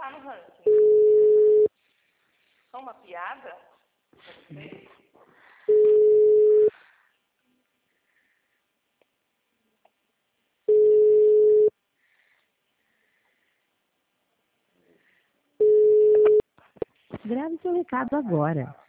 tá no ranking. Só uma piada? Grave seu recado agora.